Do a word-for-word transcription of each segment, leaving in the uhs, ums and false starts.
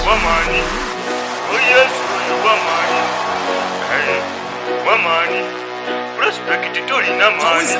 Wamani, oh yes, wamani, hey, wamani, respect to Lina mani,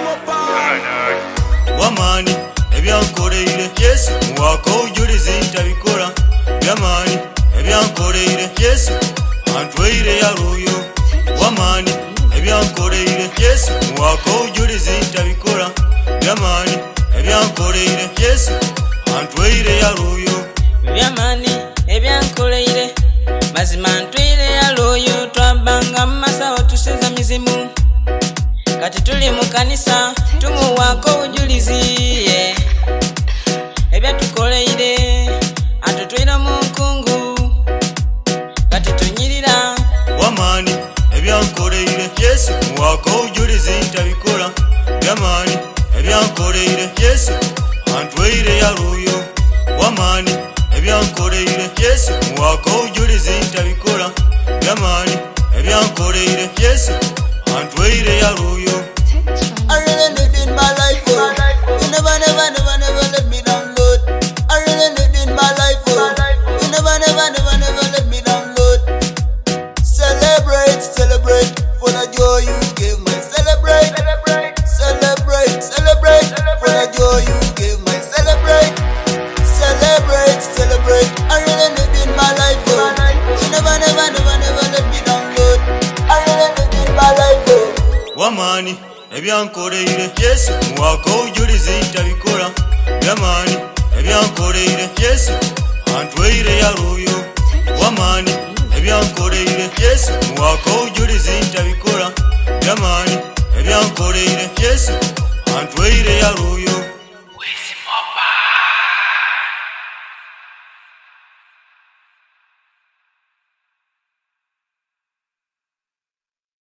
wamani, ebyankoleire Yesu muwaka obujulizi ntabikola byamani, ebyankoleire Yesu antweire yaluyo wamani, ebyankoleire Yesu muwaka obujulizi ntabikola byamani, ebyankoleire Yesu antweire yaluyo byamani, ebyankoleire mazima ntweire yaluyo twabanga masawo tusinza mizimu kati tuli mu kanisa tumuwako obujulizi yeah. Ebyatukoleire atutwire mu nkungu kati tunyirira wamani, ebyankoleire Yesu muwaka obujulizi ntabikola byamani, ebyankoleire Yesu antweire yaluyo wamani, ebyankoleire Yesu muwaka obujulizi ntabikola byamani, ebyankoleire Yesu antweire yaluyo. I really need in my life, oh. You never, never, never, never let me down, Lord. I really need in my life, oh. You never, never, never, never let me down, Lord. Celebrate, celebrate for the joy you gave me. Celebrate, celebrate, celebrate for the joy you gave me. Celebrate, celebrate, celebrate. I really need in my life, oh. You never, never, never, never let me down, Lord. I really need in my life, oh. Wamani, ebyankoleire Yesu muwaka obujulizi ntabikola byamani, ebyankoleire Yesu antweire yaluyo wamani, ebyankoleire Yesu muwaka obujulizi ntabikola byamani, ebyankoleire Yesu antweire yaluyo.